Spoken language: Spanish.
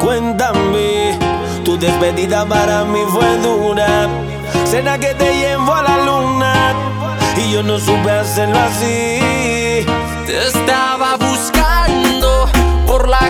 Cuéntame, tu despedida para mí fue dura. Cena que te llevo a la luna y yo no supe hacerlo así. Te estaba buscando por la